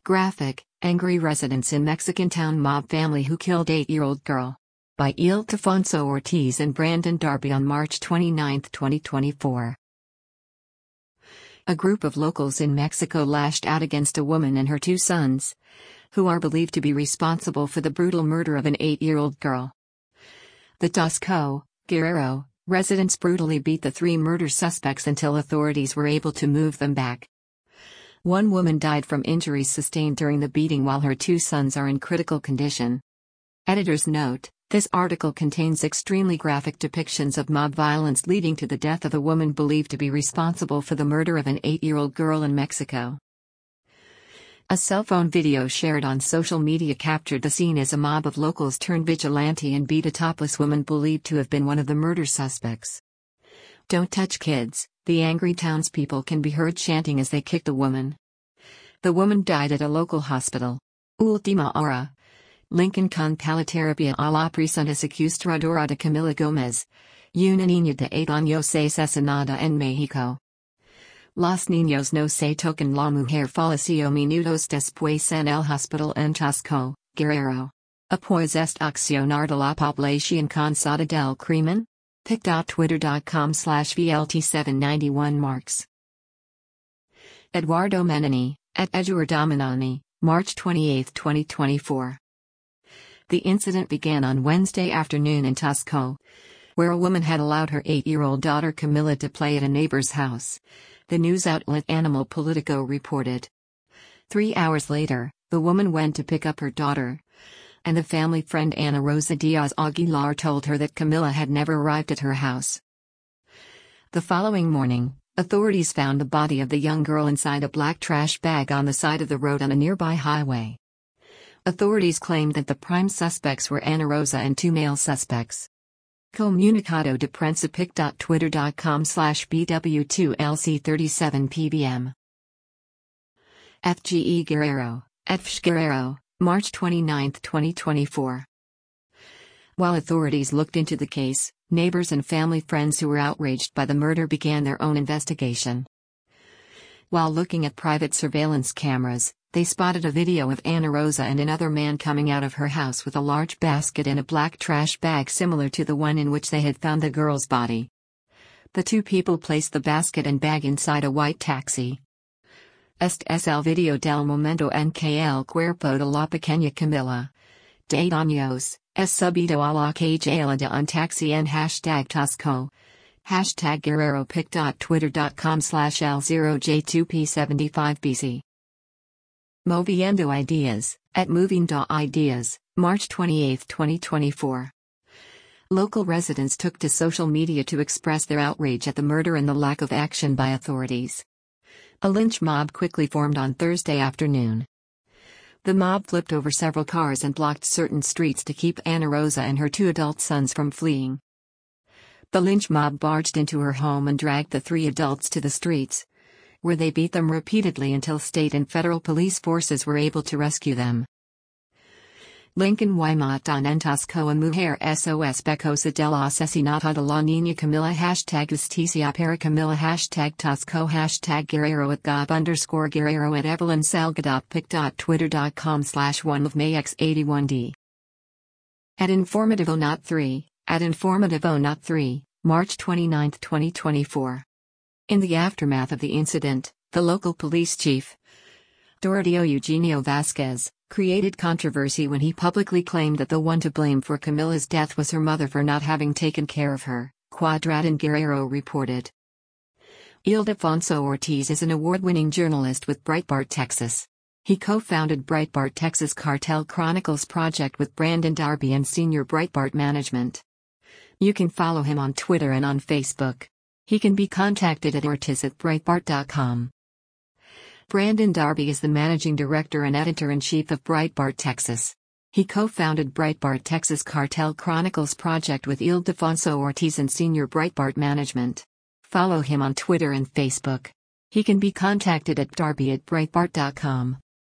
Graphic, angry residents in Mexican town mob family who killed 8-year-old girl. By Ildefonso Ortiz and Brandon Darby on March 29, 2024. A group of locals in Mexico lashed out against a woman and her 2 sons, who are believed to be responsible for the brutal murder of an 8-year-old girl. The Taxco, Guerrero, residents brutally beat the 3 murder suspects until authorities were able to move them back. One woman died from injuries sustained during the beating while her 2 sons are in critical condition. Editor's note: this article contains extremely graphic depictions of mob violence leading to the death of a woman believed to be responsible for the murder of an 8-year-old girl in Mexico. A cell phone video shared on social media captured the scene as a mob of locals turned vigilante and beat a topless woman believed to have been one of the murder suspects. "Don't touch kids," the angry townspeople can be heard chanting as they kicked the woman. The woman died at a local hospital. Última hora. Lincoln con paliterapia a la presunta secuestradora de Camila Gómez. Una niña de 8 años asesinada en México. Los niños no se tocan. La mujer falleció minutos después en el hospital en Taxco, Guerrero. ¿Apoyas esta accionar de la población cansada del crimen? pic.twitter.com/VLT791marks. Eduardo Menini, at Eduardomenini, March 28, 2024. The incident began on Wednesday afternoon in Taxco, where a woman had allowed her 8-year-old daughter Camila to play at a neighbor's house, the news outlet Animal Politico reported. 3 hours later, the woman went to pick up her daughter, and the family friend Ana Rosa Diaz Aguilar told her that Camila had never arrived at her house. The following morning, authorities found the body of the young girl inside a black trash bag on the side of the road on a nearby highway. Authorities claimed that the prime suspects were Ana Rosa and 2 male suspects. Comunicado de prensa pic.twitter.com/BW2LC37PBM. FGE Guerrero, FG Guerrero, March 29, 2024. While authorities looked into the case, neighbors and family friends who were outraged by the murder began their own investigation. While looking at private surveillance cameras, they spotted a video of Ana Rosa and another man coming out of her house with a large basket and a black trash bag similar to the one in which they had found the girl's body. The 2 people placed the basket and bag inside a white taxi. Este es el video del momento en que el cuerpo de la pequeña Camila, de 8 años, es subido a la calle de un taxi en #Taxco. #Guerrero pic.twitter.com/L0J2P75BC. Moviendo Ideas, at Moving.Ideas, March 28, 2024. Local residents took to social media to express their outrage at the murder and the lack of action by authorities. A lynch mob quickly formed on Thursday afternoon. The mob flipped over several cars and blocked certain streets to keep Ana Rosa and her 2 adult sons from fleeing. The lynch mob barged into her home and dragged the 3 adults to the streets, where they beat them repeatedly until state and federal police forces were able to rescue them. Lincoln y matan en Taxco a mujer SOS Becosa del asesinato de la niña Camila #Justicia para Camila #Taxco #Guerrero at Gob_Guerrero at Evelyn Salgado pic.twitter.com/1ofmayx81d. At Informativo Not 3, at Informativo Not 3, March 29, 2024. In the aftermath of the incident, the local police chief, Doroteo Eugenio Vasquez, created controversy when he publicly claimed that the one to blame for Camila's death was her mother for not having taken care of her, Cuadradin Guerrero reported. Ildefonso Ortiz is an award-winning journalist with Breitbart Texas. He co-founded Breitbart Texas Cartel Chronicles project with Brandon Darby and Senior Breitbart Management. You can follow him on Twitter and on Facebook. He can be contacted at ortiz@breitbart.com. Brandon Darby is the managing director and editor-in-chief of Breitbart Texas. He co-founded Breitbart Texas Cartel Chronicles project with Ildefonso Ortiz and Senior Breitbart Management. Follow him on Twitter and Facebook. He can be contacted at darby@breitbart.com.